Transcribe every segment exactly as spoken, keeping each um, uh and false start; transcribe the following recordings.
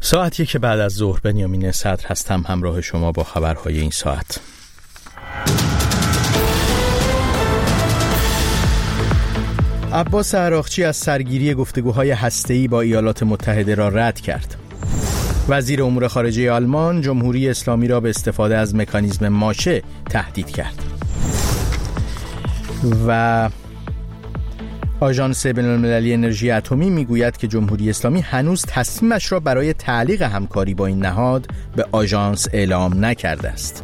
ساعت یک بعد از ظهر، بنیامین صدر هستم همراه شما با خبرهای این ساعت. عباس عراقچی از سرگیری گفتگوهای هسته‌ای با ایالات متحده را رد کرد. وزیر امور خارجه آلمان جمهوری اسلامی را به استفاده از مکانیزم ماشه تهدید کرد. و آژانس بین‌المللی انرژی اتمی میگوید که جمهوری اسلامی هنوز تصمیمش را برای تعلیق همکاری با این نهاد به آژانس اعلام نکرده است.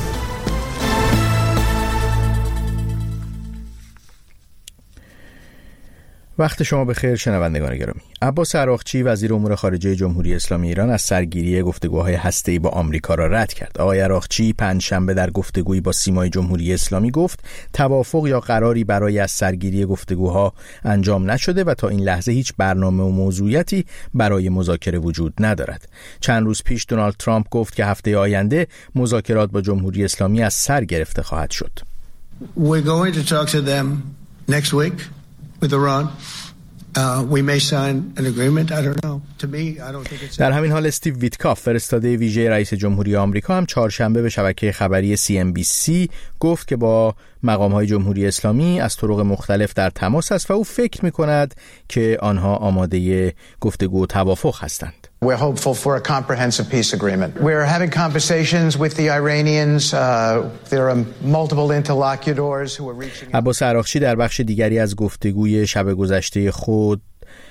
وقت شما بخیر شنوندگان گرامی. عباس عراقچی وزیر امور خارجه جمهوری اسلامی ایران از سرگیری گفتگوهای هسته‌ای با آمریکا را رد کرد. آقای عراقچی پنجشنبه در گفتگویی با سیمای جمهوری اسلامی گفت توافق یا قراری برای از سرگیری گفتگوها انجام نشده و تا این لحظه هیچ برنامه و موضوعیتی برای مذاکره وجود ندارد. چند روز پیش دونالد ترامپ گفت که هفته آینده مذاکرات با جمهوری اسلامی از سر گرفته خواهد شد. We're going to talk to them next week. With Iran, uh, we may sign an agreement. I don't know. To me, I don't think it's. در همین حال استیو ویتکاف فرستاده ویژه رئیس جمهوری آمریکا هم چهارشنبه به شبکه خبری سی ام بی سی گفت که با مقام‌های جمهوری اسلامی از طرق مختلف در تماس است و او فکر می‌کند که آنها آماده گفتگو و توافق هستند. We're hopeful for a comprehensive peace agreement. We're having conversations with the Iranians. Uh, there are multiple interlocutors who are reaching. عباس عراقچی در بخش دیگری از گفتگوی شب گذشته خود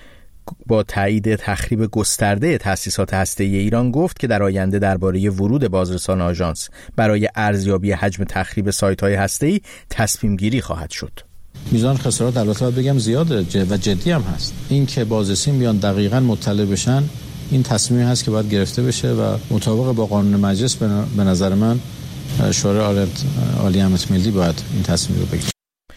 با تایید تخریب گسترده تأسیسات هسته‌ای ایران گفت که در آینده درباره ورود بازرسان آژانس برای ارزیابی حجم تخریب سایت‌های هسته‌ای تصمیم گیری خواهد شد. میزان خسارات البته باید بگم زیاده و جدی هم هست. این که بازرسین بیان دقیقاً مطلع بشن این تصمیمی هست که باید گرفته بشه و مطابق با قانون مجلس به نظر من شورای عالی امنیت ملی باید این تصمیم رو بگیره.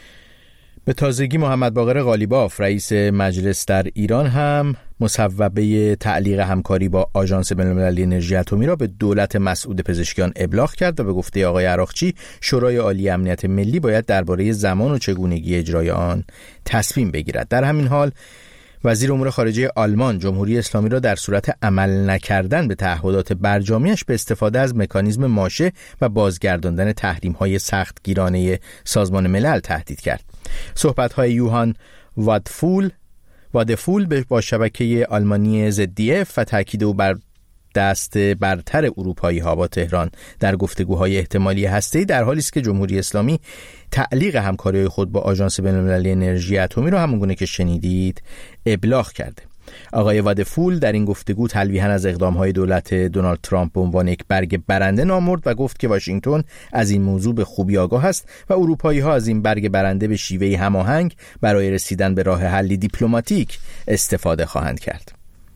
به تازگی محمد باقر قالیباف رئیس مجلس در ایران هم مصوبه تعلیق همکاری با آژانس بین‌المللی انرژی اتمی را به دولت مسعود پزشکیان ابلاغ کرد و به گفته آقای عراقچی شورای عالی امنیت ملی باید درباره زمان و چگونگی اجرای آن تصمیم بگیرد. در همین حال وزیر امور خارجه آلمان جمهوری اسلامی را در صورت عمل نکردن به تعهدات برجامیش به استفاده از مکانیزم ماشه و بازگرداندن تحریم‌های سختگیرانه سازمان ملل تهدید کرد. صحبت‌های یوهان وادفول وادفول با شبکه آلمانی زد دی اف و تاکید او بر دست برتر اروپایی ها با تهران در گفتگوهای احتمالی هسته‌ای در حالی است که جمهوری اسلامی تعلیق همکاری خود با آژانس بین‌المللی انرژی اتمی را همونگونه که شنیدید ابلاغ کرده. آقای وادفول در این گفتگو تلویحاً از اقدام‌های دولت دونالد ترامپ به عنوان یک برگ برنده نامرد و گفت که واشنگتن از این موضوع به خوبی آگاه است و اروپایی‌ها از این برگ برنده به شیوهی هماهنگ برای رسیدن به راه حلی دیپلماتیک استفاده خواهند کرد.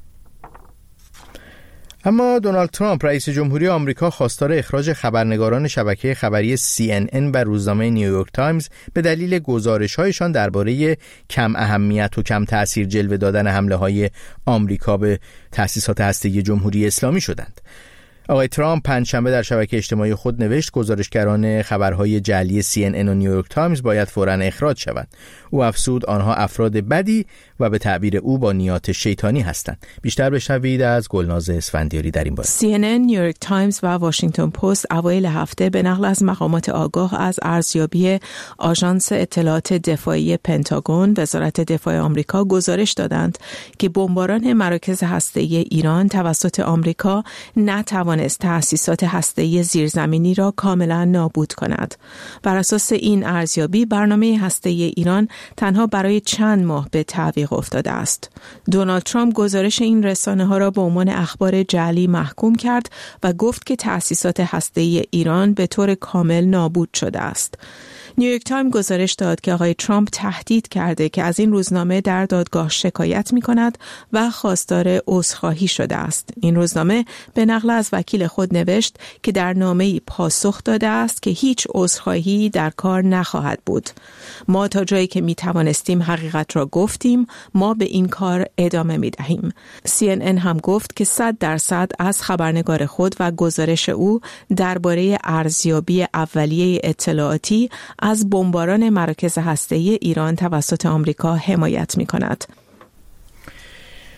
اما دونالد ترامپ رئیس جمهوری آمریکا خواستار اخراج خبرنگاران شبکه خبری سی ان ان و روزنامه نیویورک تایمز به دلیل گزارش‌هایشان درباره کم اهمیت و کم تأثیر جلوه دادن حمله‌های آمریکا به تأسیسات هسته‌ای جمهوری اسلامی شدند. آقای ترامپ پنجشنبه در شبکه اجتماعی خود نوشت گزارشگران خبرهای جعلی سی ان ان و نیویورک تایمز باید فوراً اخراج شوند. او افزود آنها افراد بدی و به تعبیر او با نیات شیطانی هستند. بیشتر بشنوید از گلناز اسفندیاری در این باره. سی ان ان، نیویورک تایمز و واشنگتن پست اوایل هفته به نقل از مقامات آگاه از ارزیابی آژانس اطلاعات دفاعی پنتاگون وزارت دفاع آمریکا گزارش دادند که بمباران مراکز هسته‌ای ایران توسط آمریکا نتوانست تأسیسات هسته‌ای زیرزمینی را کاملا نابود کند. بر اساس این ارزیابی برنامه هسته‌ای ایران تنها برای چند ماه به تعویق افتاده است. دونالد ترامپ گزارش این رسانه‌ها را به عنوان اخبار جعلی محکوم کرد و گفت که تأسیسات هسته‌ای ایران به طور کامل نابود شده است. نیویورک تایمز گزارش داد که آقای ترامپ تهدید کرده که از این روزنامه در دادگاه شکایت می کند و خواستار عذرخواهی شده است. این روزنامه به نقل از وکیل خود نوشت که در نامه‌ای پاسخ داده است که هیچ عذرخواهی در کار نخواهد بود. ما تا جایی که می توانستیم حقیقت را گفتیم، ما به این کار ادامه می دهیم. سی ان ان هم گفت که صد درصد از خبرنگار خود و گزارش او درباره ارزیابی اولیه اطلاعاتی از بمباران مراکز هسته‌ای ایران توسط آمریکا حمایت می‌کند.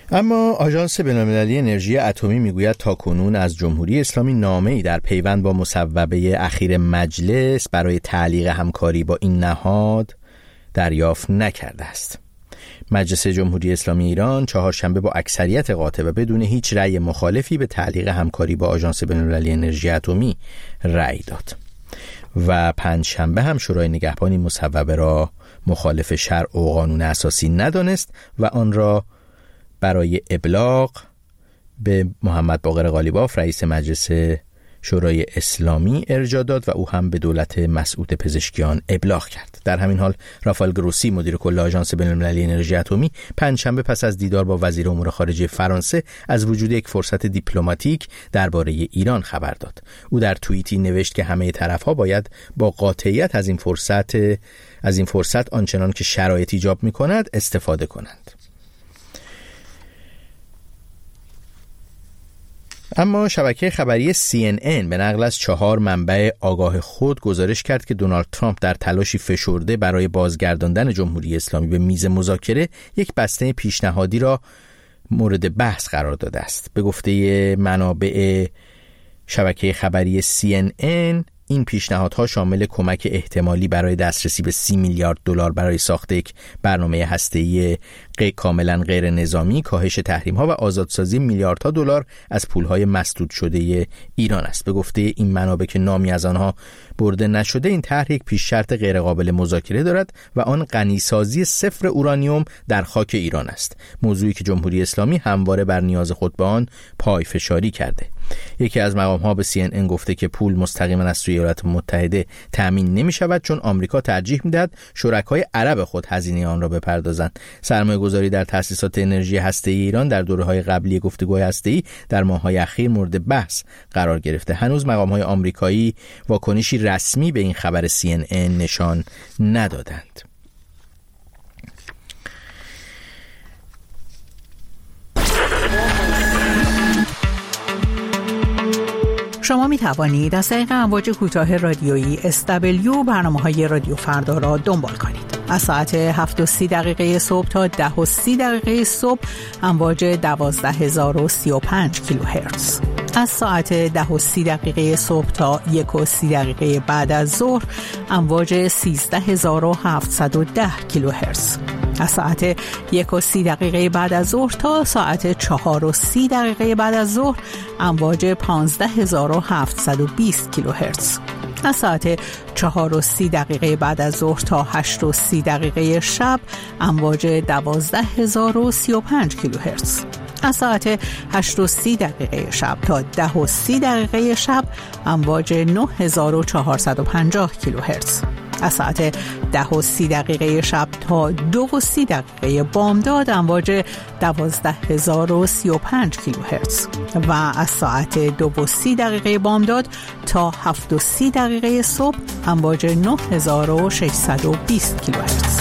اما آژانس بین‌المللی انرژی اتمی میگوید تاکنون از جمهوری اسلامی نامه‌ای در پیوند با مصوبه اخیر مجلس برای تعلیق همکاری با این نهاد دریافت نکرده است. مجلس جمهوری اسلامی ایران چهارشنبه با اکثریت قاطع و بدون هیچ رأی مخالفی به تعلیق همکاری با آژانس بین‌المللی انرژی اتمی رأی داد و پنجشنبه هم شورای نگهبان این مصوبه را مخالف شرع و قانون اساسی ندانست و آن را برای ابلاغ به محمد باقر قالیباف رئیس مجلس شورای اسلامی ارجاع داد و او هم به دولت مسعود پزشکیان ابلاغ کرد. در همین حال رافائل گروسی مدیر کل آژانس بین‌المللی انرژی اتمی پنجشنبه پس از دیدار با وزیر امور خارجه فرانسه از وجود یک فرصت دیپلماتیک درباره ایران خبر داد. او در توییتی نوشت که همه طرف‌ها باید با قاطعیت از این فرصت از این فرصت آنچنان که شرایط ایجاب می‌کند استفاده کنند. اما شبکه خبری سی ان ان به نقل از چهار منبع آگاه خود گزارش کرد که دونالد ترامپ در تلاشی فشرده برای بازگرداندن جمهوری اسلامی به میز مذاکره یک بسته پیشنهادی را مورد بحث قرار داده است. به گفته منابع شبکه خبری سی ان ان این پیشنهادها شامل کمک احتمالی برای دسترسی به سی میلیارد دلار برای ساخت یک برنامه هسته‌ای کاملا غیر نظامی، کاهش تحریم‌ها و آزادسازی میلیاردها دلار از پول‌های مسدود شده ایران است. به گفته این منابع که نامی از آنها برده نشده، این طرح یک پیش شرط غیر قابل مذاکره دارد و آن غنیسازی صفر اورانیوم در خاک ایران است، موضوعی که جمهوری اسلامی همواره بر نیاز خود به آن پایفشاری کرده. یکی از مقام‌ها به سی ان ان گفته که پول مستقیما از سوی ایالات متحده تامین نمی‌شود، چون آمریکا ترجیح می‌دهد شرکای عرب خود هزینه آن را بپردازند. سرمایه‌گذاری در تأسیسات انرژی هسته‌ای ایران در دوره‌های قبلی گفتگوهای هسته‌ای در ماه‌های اخیر مورد بحث قرار گرفته. هنوز مقام‌های آمریکایی واکنشی رسمی به این خبر سی ان ان نشان ندادند. شما می توانید از طریق امواج کوتاه رادیویی اس دبلیو برنامه‌های رادیو فردا را دنبال کنید. از ساعت هفت و سی دقیقه صبح تا ده و سی دقیقه صبح امواج دوازده هزار و سی و پنج کیلوهرتز. از ساعت ده و سی دقیقه صبح تا یک و سی دقیقه بعد از ظهر امواج سیزده هزار و هفتصد و ده کیلوهرتز. از ساعت یک و سی دقیقه بعد از ظهر تا ساعت چهار و سی دقیقه بعد از ظهر امواج پانزده هزار و هفتصد و بیست کیلوهرتز. از ساعت چهار و سی دقیقه بعد از ظهر تا هشت و سی دقیقه شب امواج دوازده هزار و سی و پنج کیلوهرتز. از ساعت هشت و سی دقیقه شب تا ده و سی دقیقه شب امواج نه هزار و چهارصد و پنجاه کیلوهرتز. از ساعت ده و سی دقیقه شب تا دو و سی دقیقه بامداد امواج دوازده هزار و سی و پنج کیلوهرتز و از ساعت دو و سی دقیقه بامداد تا هفت و سی دقیقه صبح امواج نه هزار و ششصد و بیست کیلوهرتز.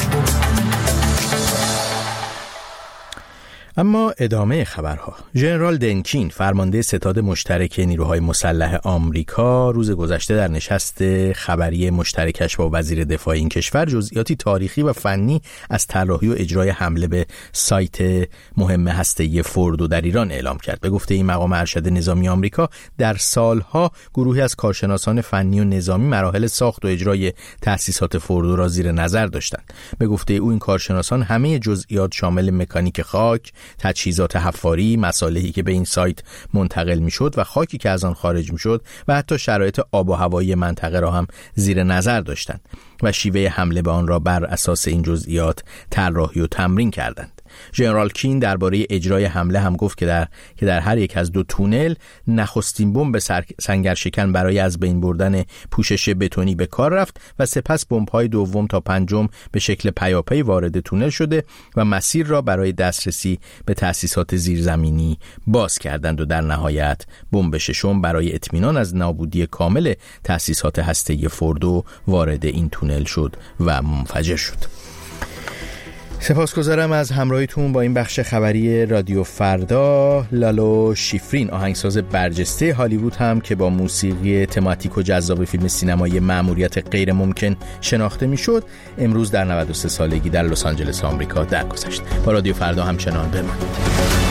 اما ادامه خبرها. ژنرال دنکین فرمانده ستاد مشترک نیروهای مسلح آمریکا روز گذشته در نشست خبری مشترکش با وزیر دفاع این کشور جزئیاتی تاریخی و فنی از طراحی و اجرای حمله به سایت مهم هسته‌ای فوردو در ایران اعلام کرد. به گفته این مقام ارشد نظامی آمریکا در سالها گروهی از کارشناسان فنی و نظامی مراحل ساخت و اجرای تأسیسات فوردو را زیر نظر داشتند. به گفته او این کارشناسان همه جزئیات شامل مکانیک خاک، تجهیزات حفاری، مصالحی که به این سایت منتقل میشد و خاکی که از آن خارج میشد و حتی شرایط آب و هوایی منطقه را هم زیر نظر داشتند و شیوه حمله به آن را بر اساس این جزئیات طراحی و تمرین کردند. ژنرال کین درباره اجرای حمله هم گفت که در که در هر یک از دو تونل نخستین بمب سنگرشکن برای از بین بردن پوشش بتونی به کار رفت و سپس بمب‌های دوم تا پنجم به شکل پیاپی وارد تونل شده و مسیر را برای دسترسی به تأسیسات زیرزمینی باز کردند و در نهایت بمب ششم برای اطمینان از نابودی کامل تأسیسات هسته‌ای فوردو وارد این تونل شد و منفجر شد. سپاسگزارم از همراهیتون با این بخش خبری رادیو فردا. لالو شیفرین آهنگساز برجسته هالیوود هم که با موسیقی تماتیک و جذاب فیلم سینمایی مأموریت غیر ممکن شناخته میشد، امروز در نود و سه سالگی در لس آنجلس آمریکا درگذشت. با رادیو فردا همچنان بمانید.